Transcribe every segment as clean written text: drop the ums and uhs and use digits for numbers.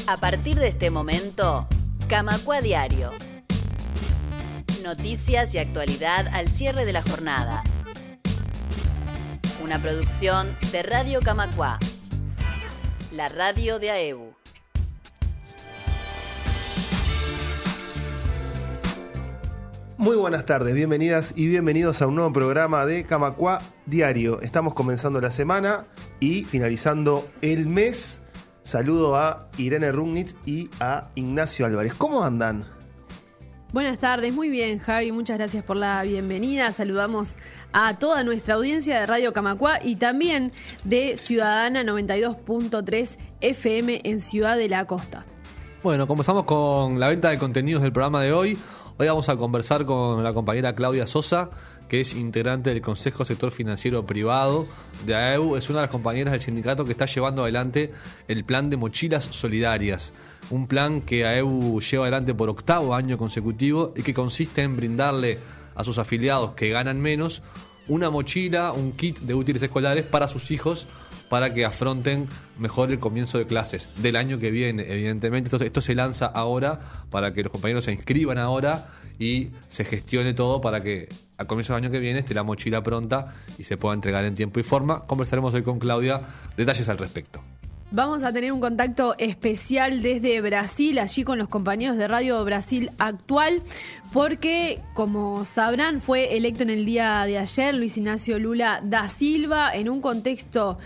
A partir de este momento, Camacua Diario. Noticias y actualidad al cierre de la jornada. Una producción de Radio Camacua, la radio de AEBU. Muy buenas tardes, bienvenidas y bienvenidos a un nuevo programa de Camacua Diario. Estamos comenzando la semana y finalizando el mes. Saludo a Irene Rugnitz y a Ignacio Álvarez. ¿Cómo andan? Buenas tardes, muy bien, Javi, muchas gracias por la bienvenida. Saludamos a toda nuestra audiencia de Radio Camacua y también de Ciudadana 92.3 FM en Ciudad de la Costa. Bueno, comenzamos con la venta de contenidos del programa de hoy. Hoy vamos a conversar con la compañera Claudia Sosa, que es integrante del Consejo Sector Financiero Privado de AEBU. Es una de las compañeras del sindicato que está llevando adelante el plan de mochilas solidarias. Un plan que AEBU lleva adelante por 8º año consecutivo y que consiste en brindarle a sus afiliados que ganan menos una mochila, un kit de útiles escolares para sus hijos, para que afronten mejor el comienzo de clases del año que viene, evidentemente. Entonces, esto se lanza ahora para que los compañeros se inscriban ahora y se gestione todo para que a comienzo del año que viene esté la mochila pronta y se pueda entregar en tiempo y forma. Conversaremos hoy con Claudia detalles al respecto. Vamos a tener un contacto especial desde Brasil, allí con los compañeros de Radio Brasil Actual, porque, como sabrán, fue electo en el día de ayer Luis Ignacio Lula da Silva en un contexto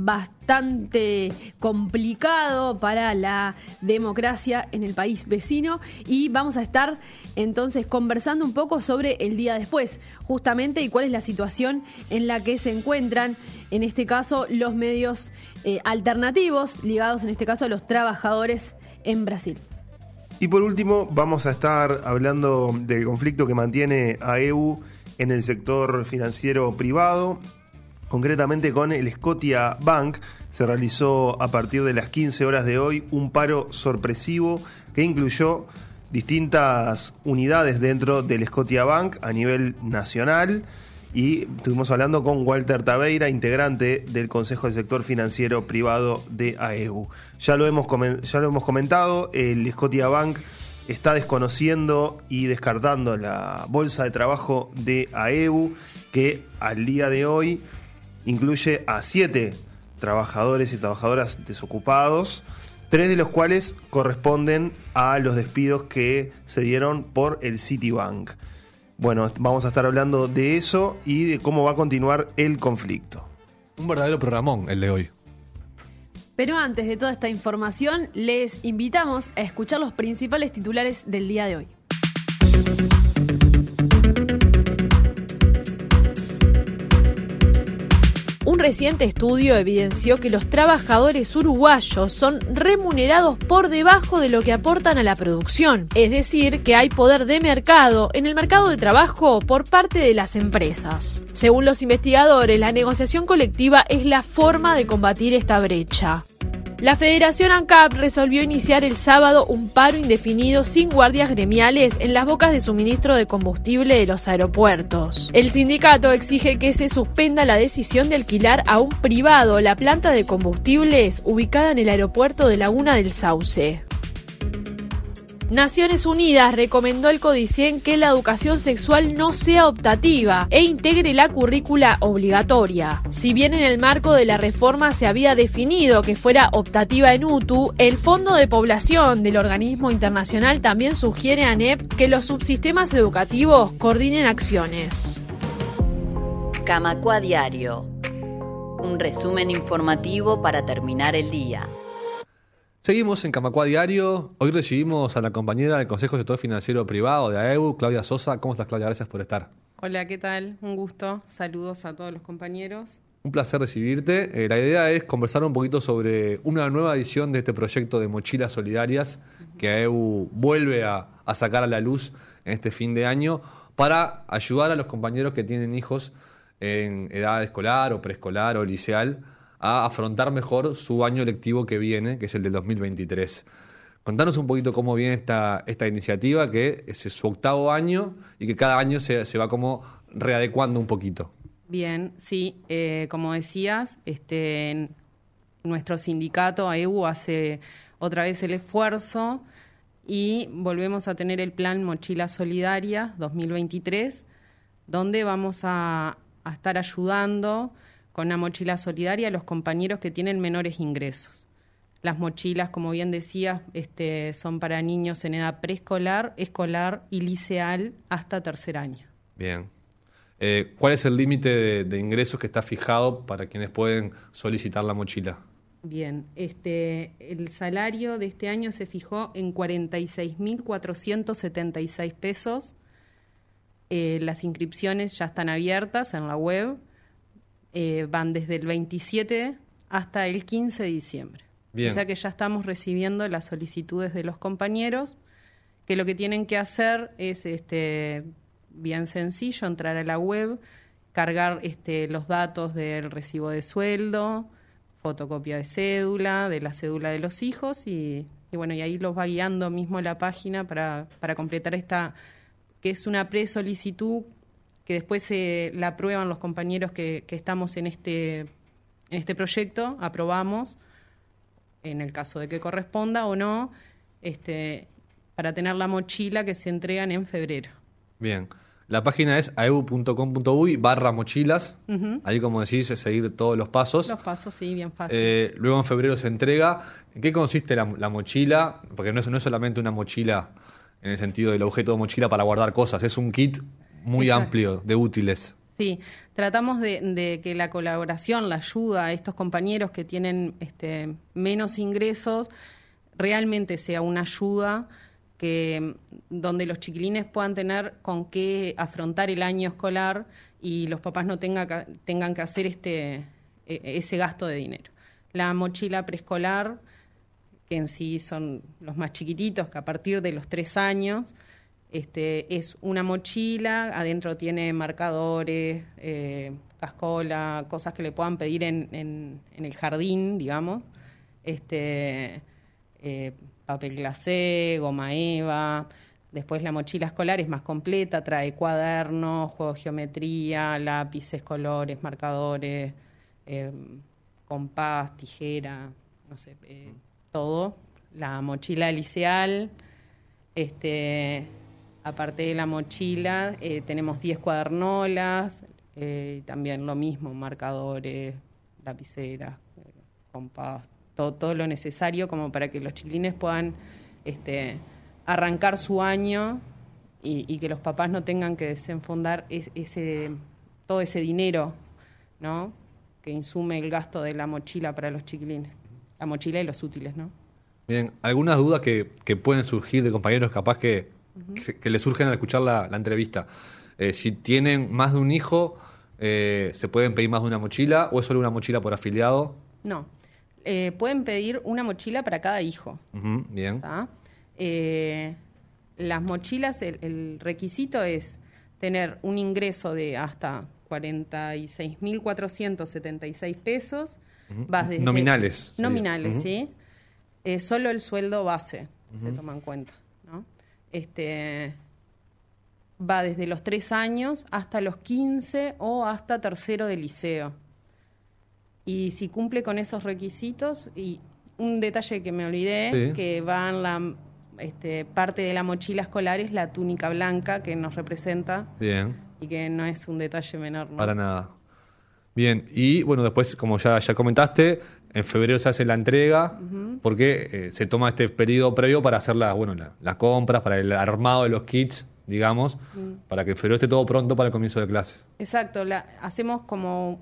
bastante complicado para la democracia en el país vecino, y vamos a estar entonces conversando un poco sobre el día después, justamente, y cuál es la situación en la que se encuentran, en este caso, los medios alternativos, ligados en este caso a los trabajadores en Brasil. Y por último, vamos a estar hablando del conflicto que mantiene AEBU en el sector financiero privado, concretamente con el Scotia Bank. Se realizó a partir de las 15 horas de hoy un paro sorpresivo que incluyó distintas unidades dentro del Scotia Bank a nivel nacional. Y estuvimos hablando con Walter Taveira, integrante del Consejo del Sector Financiero Privado de AEBU. Ya lo hemos comentado, el Scotia Bank está desconociendo y descartando la bolsa de trabajo de AEBU, que al día de hoy incluye a 7 trabajadores y trabajadoras desocupados, 3 de los cuales corresponden a los despidos que se dieron por el Citibank. Bueno, vamos a estar hablando de eso y de cómo va a continuar el conflicto. Un verdadero programón el de hoy. Pero antes de toda esta información, les invitamos a escuchar los principales titulares del día de hoy. Un reciente estudio evidenció que los trabajadores uruguayos son remunerados por debajo de lo que aportan a la producción, es decir, que hay poder de mercado en el mercado de trabajo por parte de las empresas. Según los investigadores, la negociación colectiva es la forma de combatir esta brecha. La Federación ANCAP resolvió iniciar el sábado un paro indefinido sin guardias gremiales en las bocas de suministro de combustible de los aeropuertos. El sindicato exige que se suspenda la decisión de alquilar a un privado la planta de combustibles ubicada en el aeropuerto de Laguna del Sauce. Naciones Unidas recomendó al Codicen que la educación sexual no sea optativa e integre la currícula obligatoria. Si bien en el marco de la reforma se había definido que fuera optativa en UTU, el Fondo de Población del organismo internacional también sugiere a ANEP que los subsistemas educativos coordinen acciones. Camacua Diario. Un resumen informativo para terminar el día. Seguimos en Camacua Diario. Hoy recibimos a la compañera del Consejo Sector Financiero Privado de AEBU, Claudia Sosa. ¿Cómo estás, Claudia? Gracias por estar. Hola, ¿qué tal? Un gusto. Saludos a todos los compañeros. Un placer recibirte. La idea es conversar un poquito sobre una nueva edición de este proyecto de mochilas solidarias que AEBU vuelve a sacar a la luz en este fin de año para ayudar a los compañeros que tienen hijos en edad escolar o preescolar o liceal a afrontar mejor su año lectivo que viene, que es el del 2023. Contanos un poquito cómo viene esta iniciativa, que es su 8º año y que cada año se va como readecuando un poquito. Bien, sí, como decías, nuestro sindicato, AEU, hace otra vez el esfuerzo y volvemos a tener el plan Mochila Solidaria 2023, donde vamos a estar ayudando con una mochila solidaria a los compañeros que tienen menores ingresos. Las mochilas, como bien decías, son para niños en edad preescolar, escolar y liceal hasta tercer año. Bien. ¿Cuál es el límite de ingresos que está fijado para quienes pueden solicitar la mochila? Bien, el salario de este año se fijó en 46.476 pesos. Las inscripciones ya están abiertas en la web. Van desde el 27 hasta el 15 de diciembre. Bien. O sea que ya estamos recibiendo las solicitudes de los compañeros, que lo que tienen que hacer es bien sencillo, entrar a la web, cargar los datos del recibo de sueldo, fotocopia de cédula, de la cédula de los hijos y bueno, y ahí los va guiando mismo la página para completar esta, que es una pre-solicitud que después la aprueban los compañeros que estamos en este proyecto, aprobamos, en el caso de que corresponda o no, para tener la mochila que se entregan en febrero. Bien. La página es aeu.com.uy/mochilas. Uh-huh. Ahí, como decís, es seguir todos los pasos. Los pasos, sí, bien fácil. Luego en febrero se entrega. ¿En qué consiste la mochila? Porque no es solamente una mochila en el sentido del objeto de mochila para guardar cosas. Es un kit muy amplio de útiles. Sí, tratamos de que la colaboración, la ayuda a estos compañeros que tienen menos ingresos, realmente sea una ayuda donde los chiquilines puedan tener con qué afrontar el año escolar y los papás no tengan que hacer ese gasto de dinero. La mochila preescolar, que en sí son los más chiquititos, que a partir de los 3 años, es una mochila, adentro tiene marcadores, cascola, cosas que le puedan pedir en el jardín, digamos, papel glacé, goma eva. Después la mochila escolar es más completa, trae cuadernos, juegos de geometría, lápices, colores, marcadores, compás, tijera, no sé, todo. La mochila liceal, aparte de la mochila, tenemos 10 cuadernolas, también lo mismo, marcadores, lapiceras, compás, todo lo necesario como para que los chiquilines puedan arrancar su año y que los papás no tengan que desenfundar todo ese dinero, ¿no?, que insume el gasto de la mochila para los chiquilines. La mochila y los útiles, ¿no? Bien, algunas dudas que pueden surgir de compañeros capaz que les surgen al escuchar la entrevista. Si tienen más de un hijo, ¿se pueden pedir más de una mochila o es solo una mochila por afiliado? No. Pueden pedir una mochila para cada hijo. Uh-huh, bien. Las mochilas, el requisito es tener un ingreso de hasta 46.476 pesos. Uh-huh. Vas desde Nominales. Nominales, Uh-huh. sí. Solo el sueldo base se toma en cuenta, ¿no? Va desde los 3 años hasta los 15 o hasta tercero de liceo. Y si cumple con esos requisitos, y un detalle que me olvidé, que va en la parte de la mochila escolar es la túnica blanca que nos representa. Bien. Y que no es un detalle menor, ¿no? Para nada. Bien, y bueno, después, como ya comentaste, en febrero se hace la entrega, uh-huh, porque se toma este periodo previo para hacer las compras, para el armado de los kits, digamos, para que en febrero esté todo pronto para el comienzo de clases. Exacto, hacemos como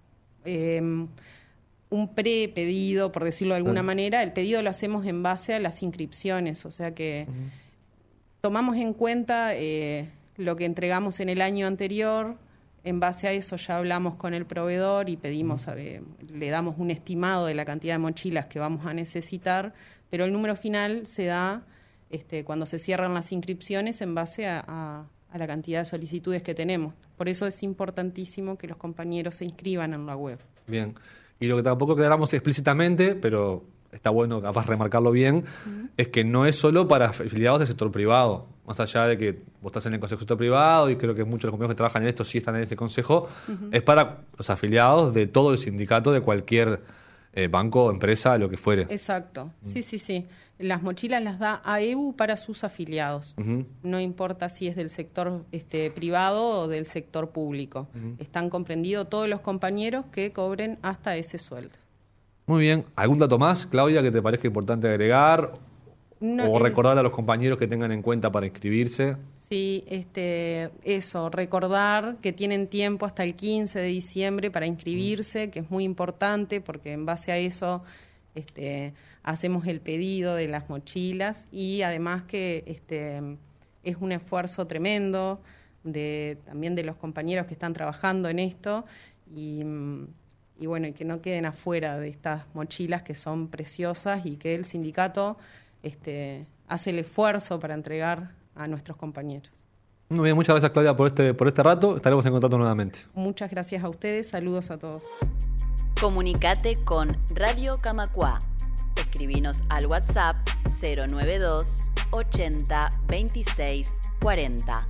un pre-pedido, por decirlo de alguna manera. El pedido lo hacemos en base a las inscripciones, o sea que tomamos en cuenta lo que entregamos en el año anterior. En base a eso ya hablamos con el proveedor y pedimos, le damos un estimado de la cantidad de mochilas que vamos a necesitar, pero el número final se da cuando se cierran las inscripciones en base a la cantidad de solicitudes que tenemos. Por eso es importantísimo que los compañeros se inscriban en la web. Bien. Y lo que tampoco aclaramos explícitamente, pero está bueno capaz remarcarlo bien, es que no es solo para afiliados del sector privado. Más allá de que vos estás en el consejo del sector privado, y creo que muchos de los compañeros que trabajan en esto sí están en ese consejo, es para los afiliados de todo el sindicato de cualquier banco, empresa, lo que fuere. Exacto, sí. Las mochilas las da AEBU para sus afiliados. Ujú. No importa si es del sector privado o del sector público. Están comprendidos todos los compañeros que cobren hasta ese sueldo. Muy bien. ¿Algún dato más, Claudia, que te parezca importante agregar? No, O recordar a los compañeros que tengan en cuenta para inscribirse. Sí, eso, recordar que tienen tiempo hasta el 15 de diciembre para inscribirse, que es muy importante porque en base a eso hacemos el pedido de las mochilas y además que es un esfuerzo tremendo también de los compañeros que están trabajando en esto y bueno, y que no queden afuera de estas mochilas que son preciosas y que el sindicato hace el esfuerzo para entregar a nuestros compañeros. Muy bien, muchas gracias, Claudia, por este rato. Estaremos en contacto nuevamente. Muchas gracias a ustedes, saludos a todos. Comunicate con Radio Camacua. Escribinos al WhatsApp 092 80 26 40.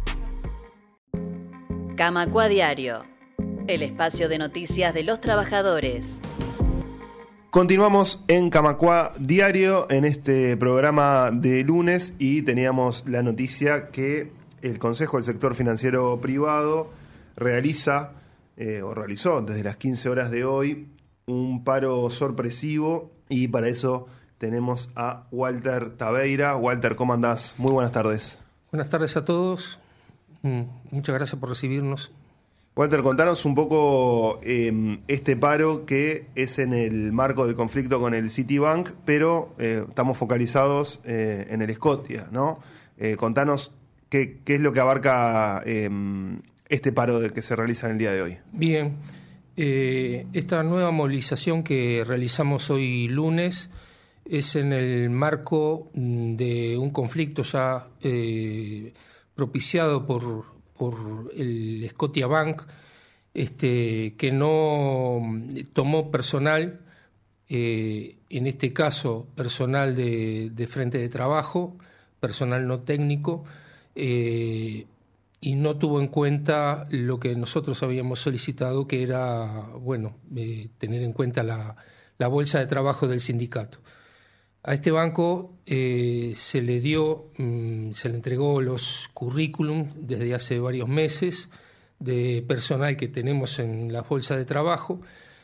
Camacua Diario, el espacio de noticias de los trabajadores. Continuamos en Camacua Diario, en este programa de lunes, y teníamos la noticia que el Consejo del Sector Financiero Privado realizó desde las 15 horas de hoy un paro sorpresivo, y para eso tenemos a Walter Taveira. Walter, ¿cómo andás? Muy buenas tardes. Buenas tardes a todos. Muchas gracias por recibirnos. Walter, contanos un poco este paro que es en el marco del conflicto con el Citibank, pero estamos focalizados en el Scotia, ¿no? Contanos qué es lo que abarca este paro que se realiza en el día de hoy. Bien, esta nueva movilización que realizamos hoy lunes es en el marco de un conflicto ya propiciado por el Scotiabank, que no tomó personal, en este caso personal de frente de trabajo, personal no técnico, y no tuvo en cuenta lo que nosotros habíamos solicitado, que era, tener en cuenta la bolsa de trabajo del sindicato. A este banco se le entregó los currículum desde hace varios meses de personal que tenemos en la bolsa de trabajo,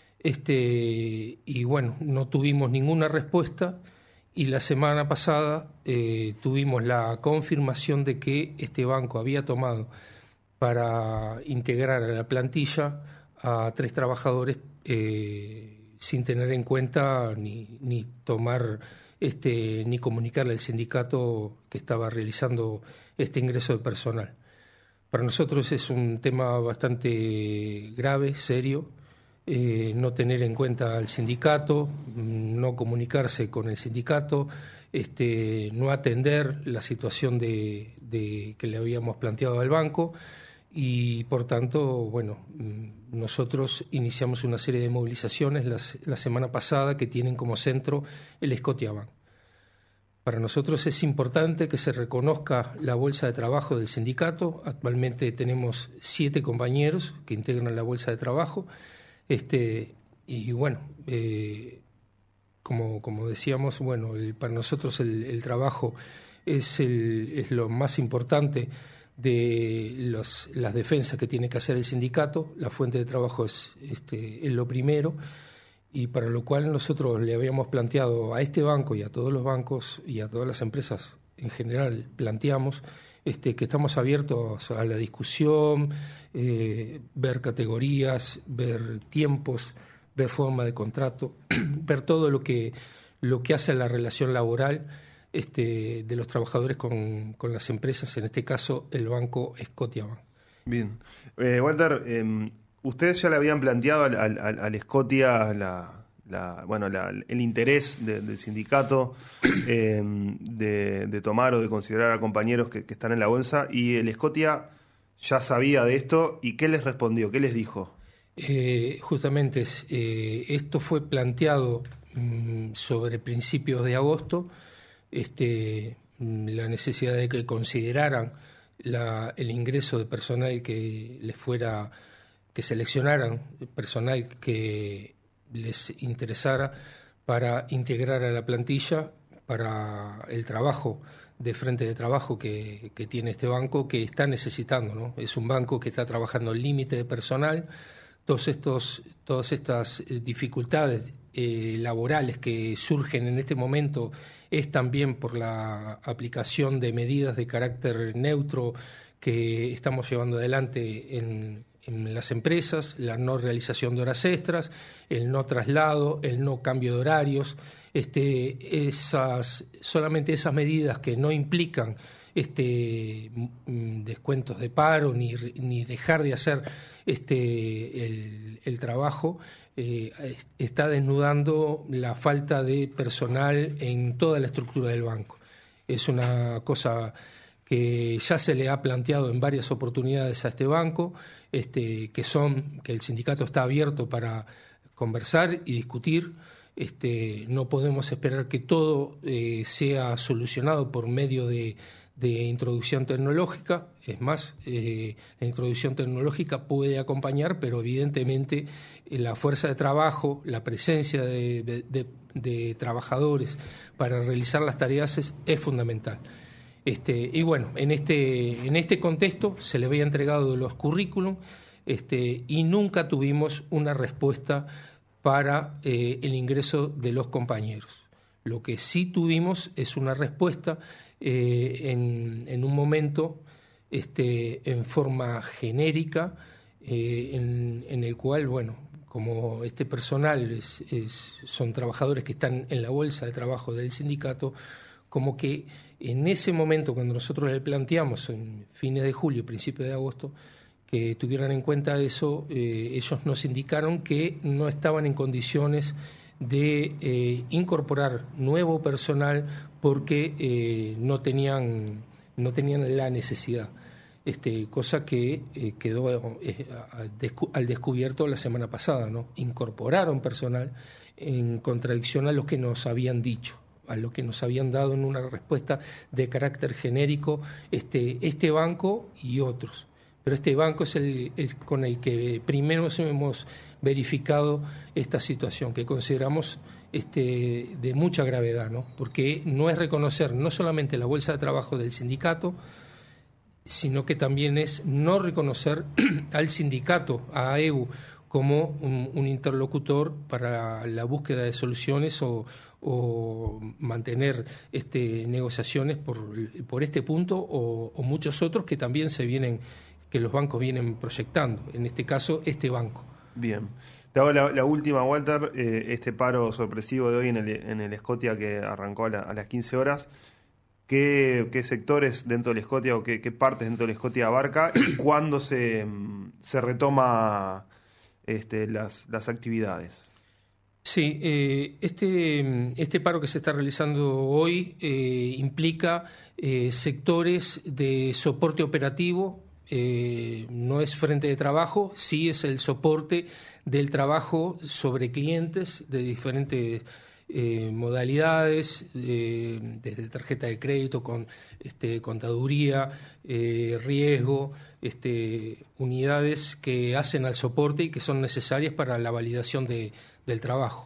y no tuvimos ninguna respuesta, y la semana pasada tuvimos la confirmación de que este banco había tomado para integrar a la plantilla a 3 trabajadores sin tener en cuenta ni tomar ni comunicarle al sindicato que estaba realizando este ingreso de personal. Para nosotros es un tema bastante grave, serio, no tener en cuenta al sindicato, no comunicarse con el sindicato, no atender la situación de que le habíamos planteado al banco, y por tanto, nosotros iniciamos una serie de movilizaciones la semana pasada que tienen como centro el Scotiabank. Para nosotros es importante que se reconozca la bolsa de trabajo del sindicato. Actualmente tenemos 7 compañeros que integran la bolsa de trabajo, como decíamos, para nosotros el trabajo es lo más importante de las defensas que tiene que hacer el sindicato. La fuente de trabajo es lo primero, y para lo cual nosotros le habíamos planteado a este banco y a todos los bancos y a todas las empresas en general, planteamos que estamos abiertos a la discusión, ver categorías, ver tiempos, ver forma de contrato, ver todo lo que hace a la relación laboral de los trabajadores con las empresas, en este caso el banco Scotiabank. Bien. Walter, ustedes ya le habían planteado al Scotia el interés del sindicato de tomar o de considerar a compañeros que están en la bolsa, y el Scotia ya sabía de esto. ¿Y qué les respondió? ¿Qué les dijo? Justamente esto fue planteado sobre principios de agosto, la necesidad de que consideraran el ingreso de personal que seleccionaran personal que les interesara para integrar a la plantilla para el trabajo de frente de trabajo que tiene este banco, que está necesitando, ¿no? Es un banco que está trabajando al límite de personal. Todas estas dificultades laborales que surgen en este momento es también por la aplicación de medidas de carácter neutro que estamos llevando adelante en las empresas, la no realización de horas extras, el no traslado, el no cambio de horarios, solamente esas medidas que no implican descuentos de paro ni dejar de hacer el trabajo, está desnudando la falta de personal en toda la estructura del banco. Es una cosa que ya se le ha planteado en varias oportunidades a este banco, que el sindicato está abierto para conversar y discutir. No podemos esperar que todo sea solucionado por medio de introducción tecnológica. Es más, la introducción tecnológica puede acompañar, pero evidentemente la fuerza de trabajo, la presencia de trabajadores para realizar las tareas es fundamental. Y bueno, en este contexto se le había entregado los currículum y nunca tuvimos una respuesta para el ingreso de los compañeros. Lo que sí tuvimos es una respuesta en un momento en forma genérica, en el cual, bueno, como este personal son trabajadores que están en la bolsa de trabajo del sindicato, como que en ese momento, cuando nosotros le planteamos en fines de julio, principios de agosto, que tuvieran en cuenta eso, ellos nos indicaron que no estaban en condiciones de incorporar nuevo personal porque no tenían la necesidad, cosa que quedó al descubierto la semana pasada, ¿no? Incorporaron personal en contradicción a lo que nos habían dicho, a lo que nos habían dado en una respuesta de carácter genérico este banco y otros. Pero este banco es el con el que primero hemos verificado esta situación, que consideramos de mucha gravedad, ¿no? Porque no es reconocer no solamente la bolsa de trabajo del sindicato, sino que también es no reconocer al sindicato, a AEU, como un interlocutor para la búsqueda de soluciones o mantener negociaciones por este punto o muchos otros que también que los bancos vienen proyectando, en este caso este banco. Bien. Te hago la última, Walter. Este paro sorpresivo de hoy en el Scotia que arrancó a las 15 horas, ¿qué sectores dentro del Scotia o qué partes dentro del Scotia abarca y cuándo se retoma las actividades? Sí, este paro que se está realizando hoy implica sectores de soporte operativo. No es frente de trabajo, sí es el soporte del trabajo sobre clientes de diferentes modalidades, desde tarjeta de crédito, con contaduría, riesgo, unidades que hacen al soporte y que son necesarias para la validación del trabajo.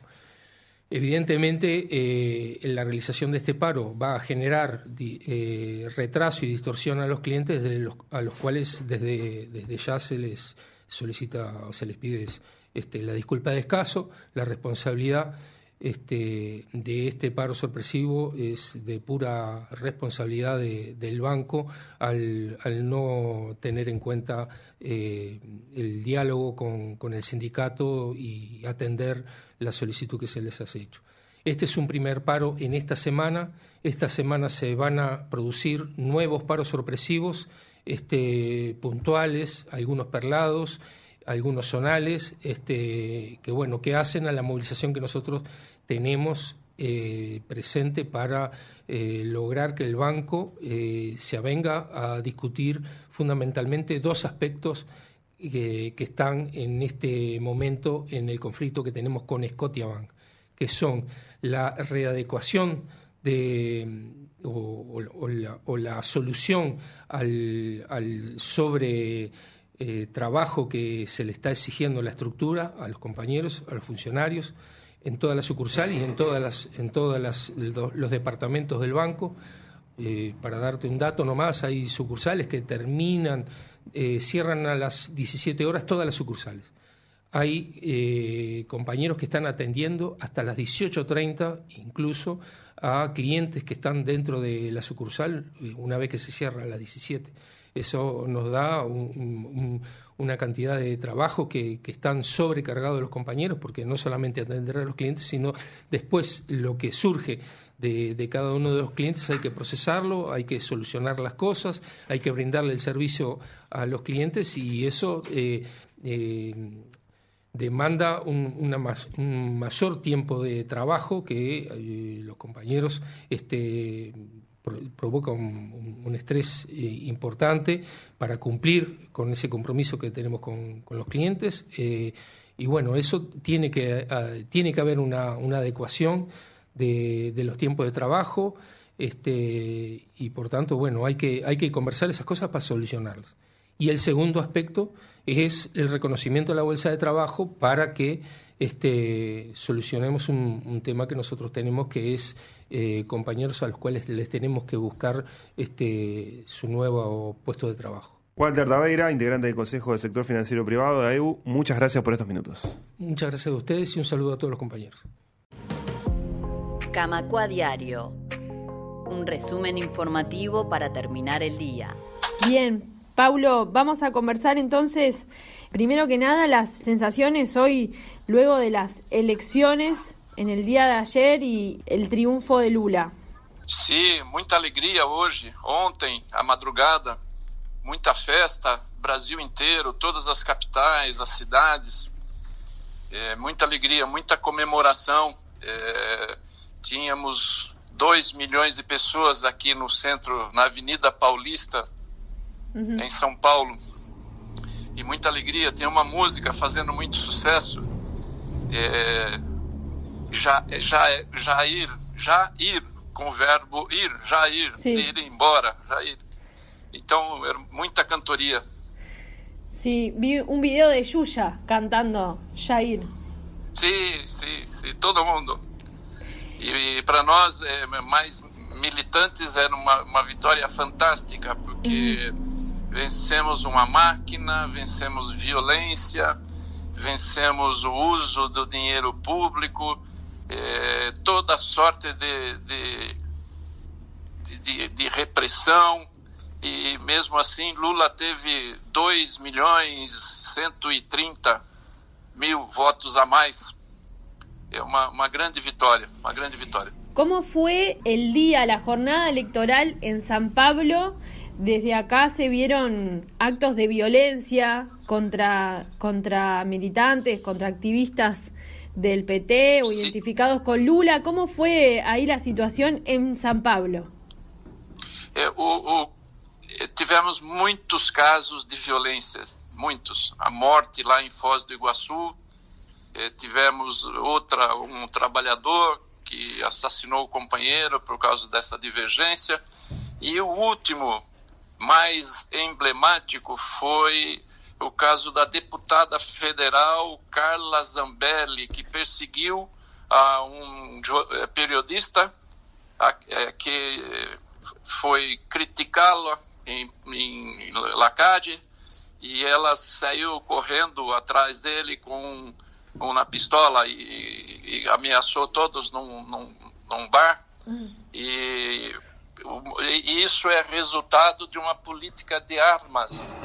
Evidentemente, la realización de este paro va a generar retraso y distorsión a los clientes, a los cuales desde ya se les solicita o se les pide la disculpa de escaso. La responsabilidad de este paro sorpresivo es de pura responsabilidad del banco al no tener en cuenta el diálogo con el sindicato y atender la solicitud que se les ha hecho. Este es un primer paro en esta semana. Esta semana se van a producir nuevos paros sorpresivos, puntuales, algunos perlados, algunos zonales, que hacen a la movilización que nosotros tenemos presente para lograr que el banco se avenga a discutir fundamentalmente dos aspectos que están en este momento en el conflicto que tenemos con Scotiabank, que son la readecuación o la solución al trabajo que se le está exigiendo la estructura a los compañeros, a los funcionarios, en toda la sucursal y en todos los departamentos del banco. Para darte un dato nomás, hay sucursales que cierran a las 17 horas todas las sucursales. Hay compañeros que están atendiendo hasta las 18:30, incluso a clientes que están dentro de la sucursal una vez que se cierra a las 17. Eso nos da una cantidad de trabajo que están sobrecargados los compañeros, porque no solamente atender a los clientes, sino después lo que surge de cada uno de los clientes hay que procesarlo, hay que solucionar las cosas, hay que brindarle el servicio a los clientes, y eso demanda un mayor tiempo de trabajo que los compañeros provoca un estrés importante para cumplir con ese compromiso que tenemos con los clientes, y bueno, eso tiene que haber una adecuación de los tiempos de trabajo, y por tanto, bueno, hay que conversar esas cosas para solucionarlas. Y el segundo aspecto es el reconocimiento de la bolsa de trabajo para que solucionemos un tema que nosotros tenemos, que es compañeros a los cuales les tenemos que buscar su nuevo puesto de trabajo. Walter Taveira, integrante del Consejo del Sector Financiero Privado de AEU, muchas gracias por estos minutos. Muchas gracias a ustedes y un saludo a todos los compañeros. Camacua Diario, un resumen informativo para terminar el día. Bien, Paulo, vamos a conversar entonces, primero que nada, las sensaciones hoy, luego de las elecciones en el día de ayer y el triunfo de Lula. Sim, muita alegria hoje, ontem, a madrugada, muita festa, Brasil inteiro, todas as capitais, as cidades, muita alegria, muita comemoração. Tínhamos 2 milhões de pessoas aqui no centro, na Avenida Paulista, em São Paulo, e muita alegria. Tem uma música fazendo muito sucesso, Jair, com o verbo ir, Jair, de ir embora, Jair. Então, muita cantoria. Sí, vi un video de Yuya cantando Jair. Sim, todo mundo. E para nós, mais militantes, era uma vitória fantástica, porque vencemos uma máquina, vencemos violência, vencemos o uso do dinheiro público, toda sorte de repressão, e mesmo assim Lula teve 2.130.000 votos a mais. É uma grande vitória, uma grande vitória. ¿Cómo fue el día, la jornada electoral en San Pablo? Desde acá se vieron actos de violencia contra militantes, contra activistas del PT o identificados con Lula. ¿Cómo fue ahí la situación en San Pablo? Tivemos muitos casos de violência, muitos. A morte lá em Foz do Iguaçu, tivemos um trabalhador que assassinou o companheiro por causa dessa divergência, e o último, mais emblemático, foi o caso da deputada federal Carla Zambelli, que perseguiu um periodista que foi criticá-la em Lacade, e ela saiu correndo atrás dele com uma pistola e ameaçou todos num bar. E isso é resultado de uma política de armas.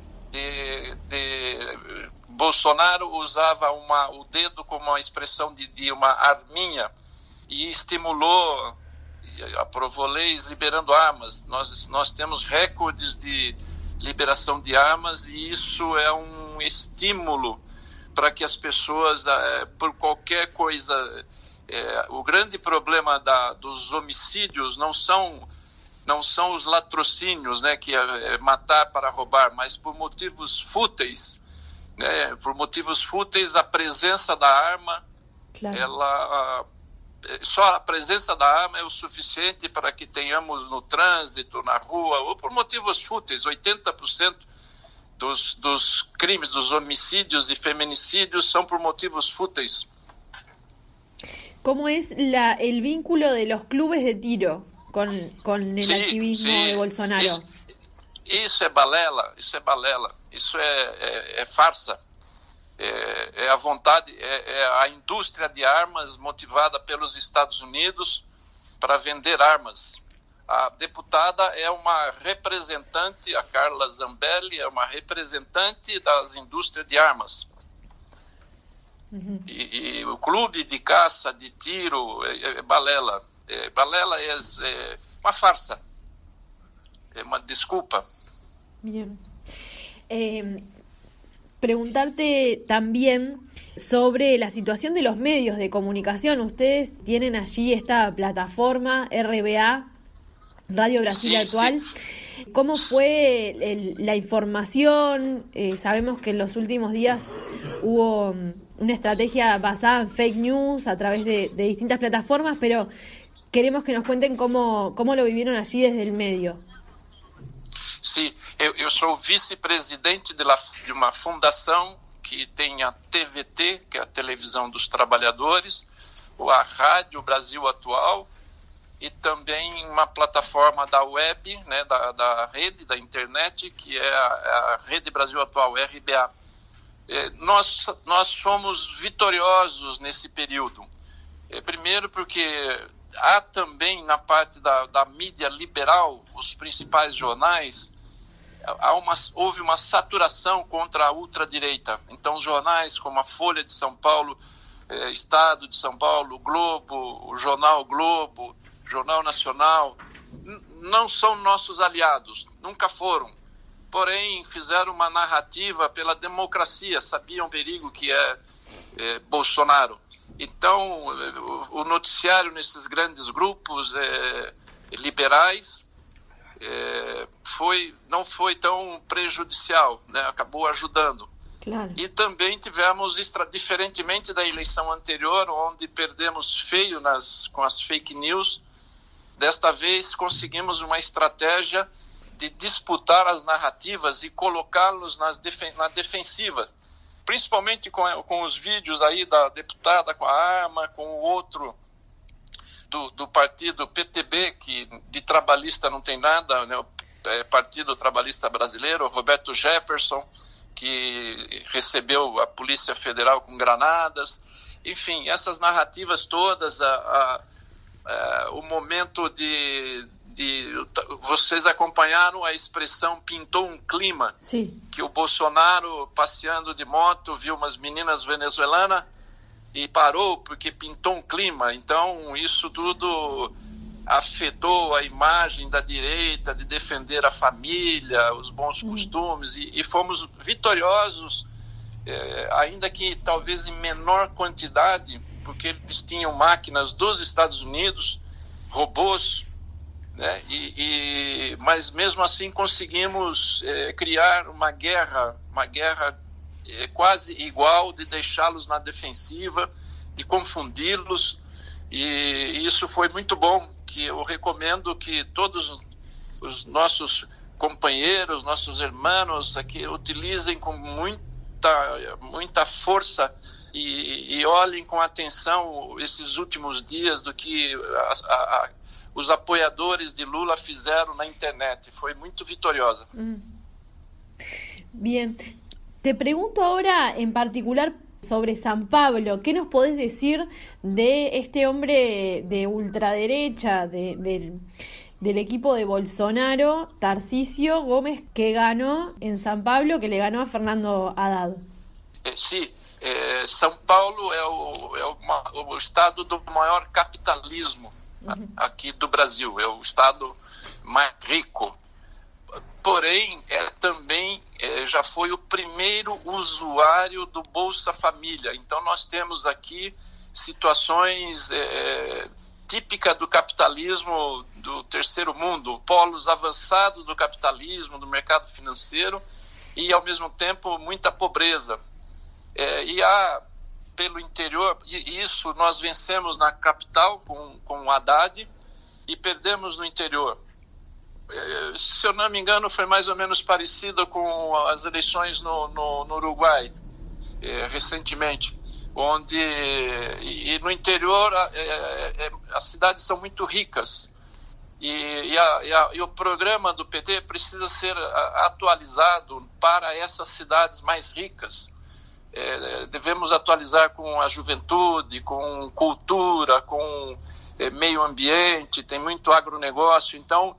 Bolsonaro usava o dedo como uma expressão de uma arminha e estimulou, aprovou leis liberando armas. Nós temos recordes de liberação de armas, e isso é um estímulo para que as pessoas, por qualquer coisa, o grande problema dos homicídios não são os latrocínios, né, que é matar para roubar, mas por motivos fúteis, né, por motivos fúteis, a presença da arma, só a presença da arma é o suficiente para que tenhamos no trânsito, na rua, ou por motivos fúteis, 80% dos crimes, dos homicídios e feminicídios são por motivos fúteis. ¿Cómo es el vínculo de los clubes de tiro con el activismo de Bolsonaro? Isso é balela, isso é farsa. É a vontade, é a indústria de armas motivada pelos Estados Unidos para vender armas. A deputada é uma representante, a Carla Zambelli é uma representante das indústrias de armas. Uhum. E o clube de caça, de tiro, é balela. Balela é uma farsa. É uma desculpa. Bien. Preguntarte también sobre la situación de los medios de comunicación. Ustedes tienen allí esta plataforma RBA, Radio Brasil Actual. Sí. ¿Cómo fue la información? Sabemos que en los últimos días hubo una estrategia basada en fake news a través de distintas plataformas, pero queremos que nos cuenten cómo lo vivieron allí desde el medio. Sim, eu sou vice-presidente de uma fundação que tem a TVT, que é a Televisão dos Trabalhadores, a Rádio Brasil Atual e também uma plataforma da web, né, da rede, da internet, que é a Rede Brasil Atual, RBA. Nós fomos vitoriosos nesse período. Primeiro porque há também na parte da mídia liberal, os principais jornais, houve uma saturação contra a ultradireita. Então, jornais como a Folha de São Paulo, Estado de São Paulo, Globo, o Jornal Globo, Jornal Nacional, não são nossos aliados, nunca foram. Porém, fizeram uma narrativa pela democracia, sabiam o perigo que é Bolsonaro. Então, o noticiário nesses grandes grupos liberais não foi tão prejudicial, né? Acabou ajudando. Claro. E também tivemos, diferentemente da eleição anterior, onde perdemos feio com as fake news, desta vez conseguimos uma estratégia de disputar as narrativas e colocá-los na defensiva. Principalmente com os vídeos aí da deputada com a arma, com o outro do partido PTB, que de trabalhista não tem nada, né? O Partido Trabalhista Brasileiro, Roberto Jefferson, que recebeu a Polícia Federal com granadas. Enfim, essas narrativas todas, o momento vocês acompanharam a expressão pintou um clima. Sim. Que o Bolsonaro, passeando de moto, viu umas meninas venezuelanas e parou porque pintou um clima. Então, isso tudo afetou a imagem da direita de defender a família, os bons costumes, e fomos vitoriosos, ainda que talvez em menor quantidade, porque eles tinham máquinas dos Estados Unidos, robôs, né? Mas mesmo assim conseguimos criar uma guerra quase igual, de deixá-los na defensiva, de confundi-los, e isso foi muito bom, que eu recomendo que todos os nossos companheiros, nossos irmãos aqui utilizem com muita força e olhem com atenção esses últimos dias do que os apoiadores de Lula fizeram na internet. Foi muito vitoriosa. Bien. Te pregunto ahora en particular sobre San Pablo. ¿Qué nos podés decir de este hombre de ultraderecha, del equipo de Bolsonaro, Tarcísio Gómez, que ganó en San Pablo, que le ganó a Fernando Haddad? Sí. São Paulo é o estado do maior capitalismo aqui do Brasil, é o estado mais rico. Porém, também já foi o primeiro usuário do Bolsa Família. Então, nós temos aqui situações típicas do capitalismo do terceiro mundo, polos avançados do capitalismo, do mercado financeiro, e, ao mesmo tempo, muita pobreza. E há pelo interior, e isso nós vencemos na capital com o Haddad e perdemos no interior. se eu não me engano, foi mais ou menos parecida com as eleições no Uruguai, recentemente, onde e no interior as cidades são muito ricas e o programa do PT precisa ser atualizado para essas cidades mais ricas. Devemos atualizar com a juventude, com cultura, com meio ambiente, tem muito agronegócio. Então,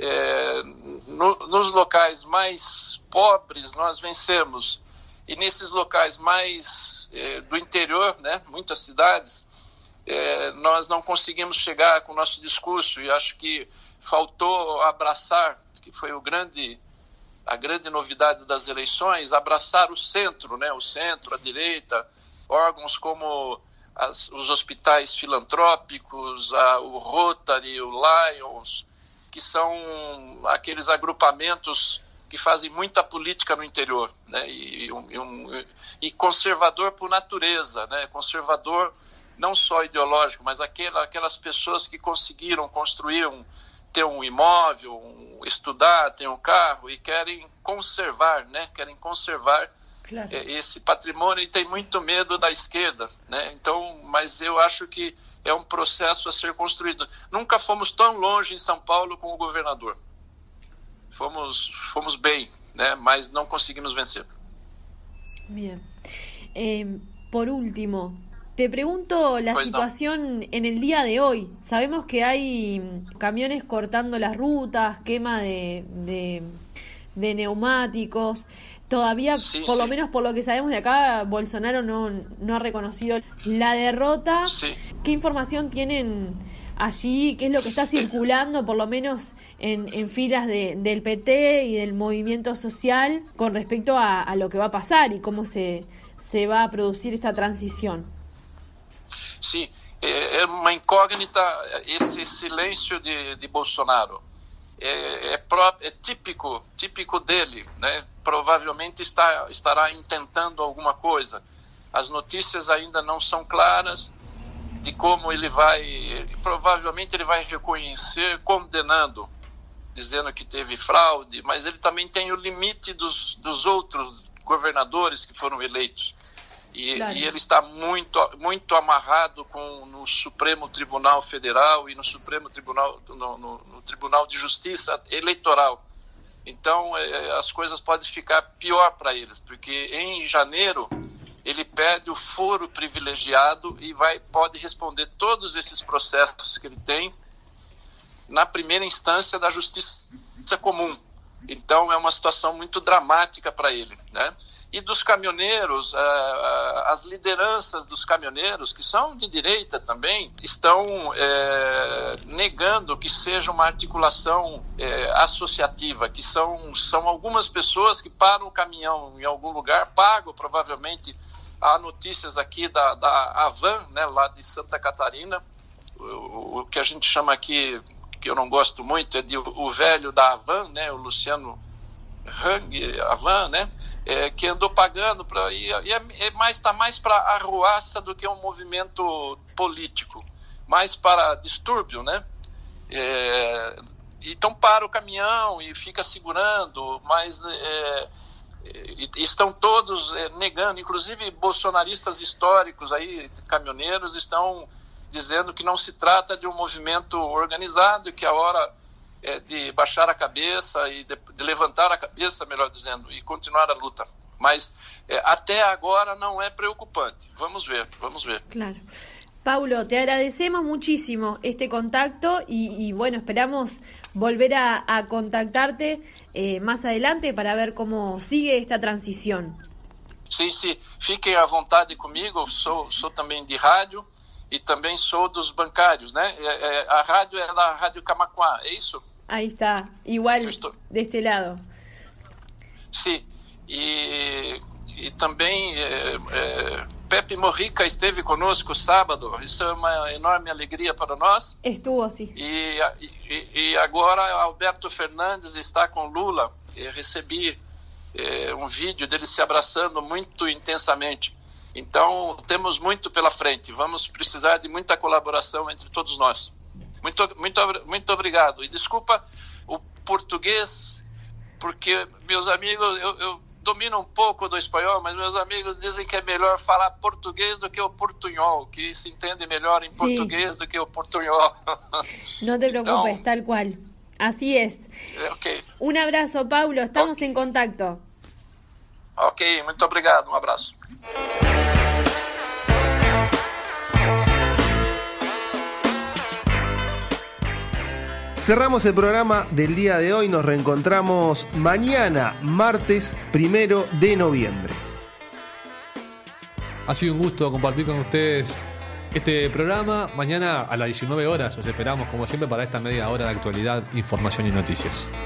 nos locais mais pobres nós vencemos, e nesses locais mais do interior, né, muitas cidades, nós não conseguimos chegar com o nosso discurso, e acho que faltou abraçar, que foi a grande novidade das eleições, abraçar o centro, né, o centro, a direita, órgãos como os hospitais filantrópicos, o Rotary, o Lions, que são aqueles agrupamentos que fazem muita política no interior, né? E conservador por natureza, né? Conservador não só ideológico, mas aquelas pessoas que conseguiram construir ter um imóvel, estudar, ter um carro e querem conservar, né? Querem conservar, claro, esse patrimônio, e tem muito medo da esquerda, né? Então, mas eu acho que é um processo a ser construído. Nunca fomos tão longe em São Paulo com o governador. Fomos bem, né? Mas não conseguimos vencer. Bien. Por último, te pregunto la situación en el día de hoy. Sabemos que hay camiones cortando las rutas, quema de neumáticos. Todavía, por lo menos por lo que sabemos de acá, Bolsonaro no ha reconocido la derrota. Sí. ¿Qué información tienen allí? ¿Qué es lo que está circulando, por lo menos en filas del PT y del movimiento social, con respecto a lo que va a pasar y cómo se va a producir esta transición? Sí, é uma incógnita esse silêncio de Bolsonaro. É típico dele, né? Provavelmente estará intentando alguma coisa. As notícias ainda não são claras de como provavelmente ele vai reconhecer condenando, dizendo que teve fraude, mas ele também tem o limite dos outros governadores que foram eleitos. Claro. E ele está muito amarrado no Supremo Tribunal Federal e no Supremo Tribunal, no Tribunal de Justiça Eleitoral. Então, as coisas podem ficar pior para eles, porque em janeiro ele perde o foro privilegiado e pode responder todos esses processos que ele tem na primeira instância da Justiça Comum. Então, é uma situação muito dramática para ele, né? E dos caminhoneiros, as lideranças dos caminhoneiros, que são de direita também, estão negando que seja uma articulação associativa, que são algumas pessoas que param o caminhão em algum lugar, pagam provavelmente. Há notícias aqui da Avan, né, lá de Santa Catarina, o que a gente chama aqui, que eu não gosto muito, é o velho da Avan, né, o Luciano Hang, Avan, né? Que andou pagando está mais para arruaça do que um movimento político, mais para distúrbio, né? Então para o caminhão e fica segurando, mas estão todos negando, inclusive bolsonaristas históricos aí, caminhoneiros, estão dizendo que não se trata de um movimento organizado, que a hora de baixar a cabeça e de levantar a cabeça, melhor dizendo, e continuar a luta. Mas até agora não é preocupante. Vamos ver. Claro. Paulo, te agradecemos muchísimo este contacto y bueno, esperamos volver a contactarte más adelante para ver cómo sigue esta transición. Sim. Fiquem à vontade comigo, sou também de rádio e também sou dos bancários, né? A rádio é da Rádio Camaquã, é isso? Ahí está, igual de este lado. Sim, e também Pepe Morrica esteve conosco sábado, isso é uma enorme alegria para nós. Estuvo, sim. E agora Alberto Fernandes está com Lula, recebi um vídeo dele se abraçando muito intensamente. Então, temos muito pela frente, vamos precisar de muita colaboração entre todos nós. Muito obrigado. E desculpa o português, porque meus amigos, eu domino um pouco do espanhol, mas meus amigos dizem que é melhor falar português do que o portunhol, que se entende melhor em português do que o portunhol. No te preocupes, tal cual. Así es. Ok. Un abrazo, Paulo. Estamos en contacto. Ok, muito obrigado. Um abraço. Cerramos el programa del día de hoy. Nos reencontramos mañana, martes 1 de noviembre. Ha sido un gusto compartir con ustedes este programa. Mañana a las 19 horas os esperamos, como siempre, para esta media hora de actualidad, información y noticias.